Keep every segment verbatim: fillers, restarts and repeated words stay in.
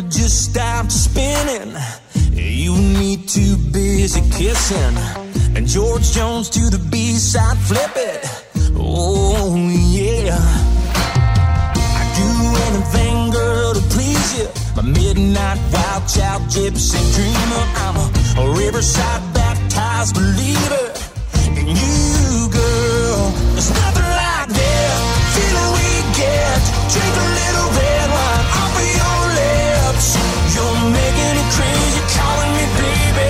had just stopped spinning. You and me too busy kissing. And George Jones to the B-side, flip it. Oh yeah. I'd do anything, girl, to please you. My midnight wild child gypsy dreamer. I'm a, a riverside baptized believer in you, girl. There's nothing like that feeling we get. Drink a little red wine off of your lips. You're making it crazy, calling me baby.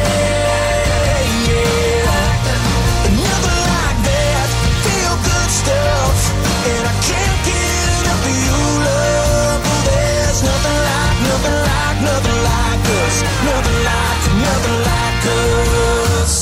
Yeah, nothing like that. Feel good stuff, and I can't get enough of your love. There's nothing like, nothing like, nothing like us. Nothing like, nothing like us.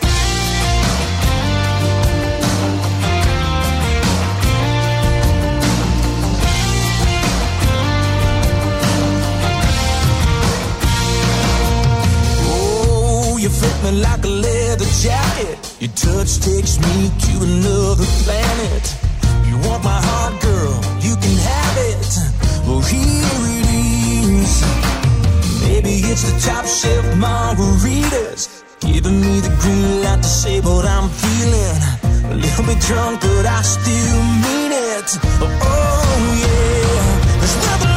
You fit me like a leather jacket. Your touch takes me to another planet. You want my heart, girl, you can have it. Well, here it is. Maybe it's the top shelf margaritas, giving me the green light to say what I'm feeling. A little bit drunk, but I still mean it. Oh yeah, there's nothing